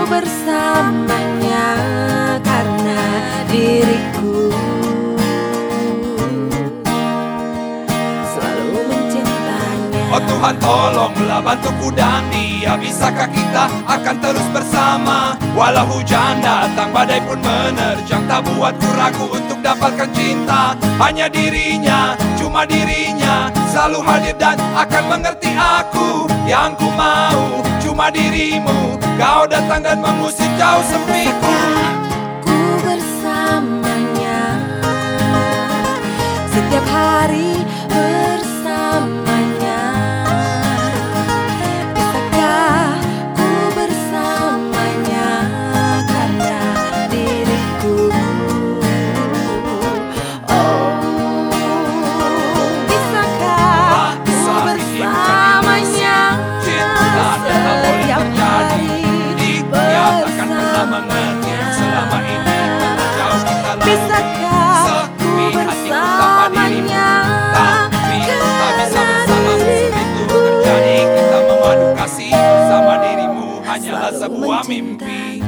bersamanya karena diriku selalu mencintanya. Oh Tuhan, tolonglah bantuku dan dia. Bisakah kita akan terus bersama? Walau hujan datang, badai pun menerjang, tak buatku ragu untuk dapatkan cinta. Hanya dirinya, cuma dirinya selalu hadir dan akan mengerti aku. Yang ku mau cuma dirimu, kau datang dan mengusir jauh sepiku. Ku bersamanya setiap hari bersamanya. Bisakah ku bersamanya karena diriku? Oh, bisakah ku bersamanya setiap hari Dia takkan pernah mengerti yang selama ini jauh kita lalui. Bisakah ku bersamanya Tapi tak bisa bersama itu terjadi. Kita memadu kasih bersama dirimu hanyalah sebuah mimpi.